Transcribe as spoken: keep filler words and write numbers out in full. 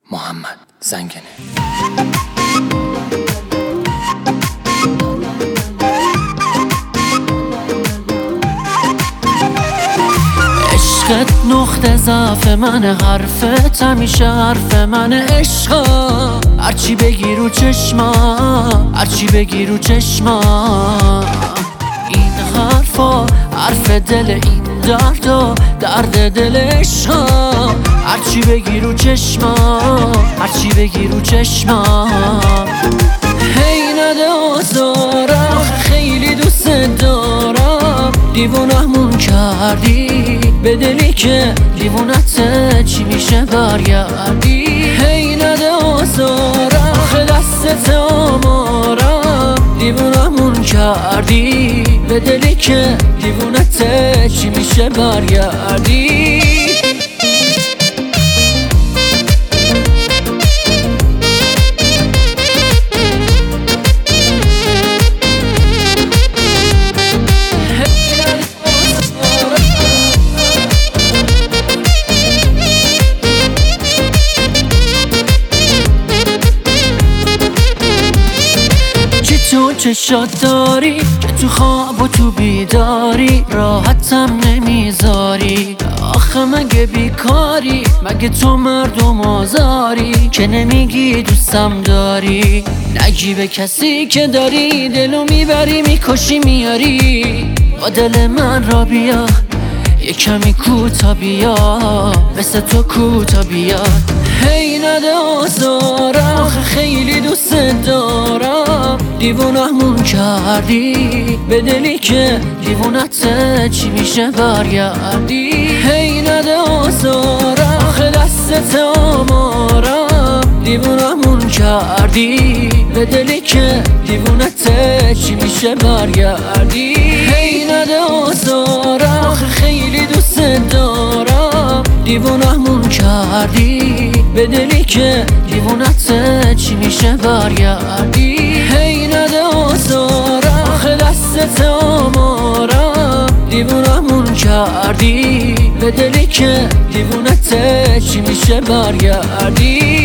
محمد زنگنه. عشقت نقطه ضعف منه، حرفت همیشه حرف منه. عشقا هرچی بگی رو چشما، هرچی بگی رو چشما. این حرفا حرف دل، این دردا درد دل. عشقا هرچی بگی رو چشما، هرچی بگی رو چشما. هی نده آزارم، خیلی دوست دارم. دیوونه‌مون کردی به دلی که دیوونته، چی میشه برگردی؟ هی نده آزارم، خیلی دستت آمارم. دیوونه‌مون کردی به دلی که دیوونته، چی میشه برگردی؟ تو چشات داری که تو خواب و تو بیداری راحتم نمیذاری. آخه مگه بیکاری؟ مگه تو مردم آزاری که نمیگی دوستم داری؟ نگی به کسی که داری، دلو میبری میکشی میاری. با دل من را بیا، یه کمی کوتا بیا، مثل تو کوتا بیا. هی نده آزارم، آخه خیلی دوست دارم. دیوونه‌مون کردی به دلی که دیوونته، چی میشه برگردی؟ هی نده آزارم، آخه دستت آمارم. دیوونه‌مون کردی به دلی که دیوونته، چی میشه برگردی؟ هی نده آزارم، آخه خیلی دوست دارم. دیوونه‌مون کردی به دلی که دیوونته، چی میشه برگردی؟ هی نده آزارم، آخه دستت آمارم. دیوونه‌مون کردی به دلی که دیوونته، چی میشه برگردی؟